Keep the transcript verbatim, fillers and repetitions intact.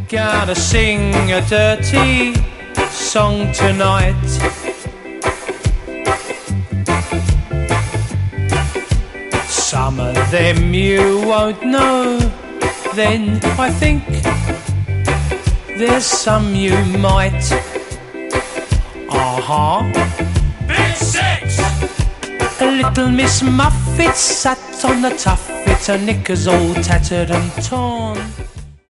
Gotta sing a dirty song tonight. Some of them you won't know, then I think there's some you might. Uh-huh. Bit six! A little Miss Muffet sat on the tuffet, her knickers all tattered and torn.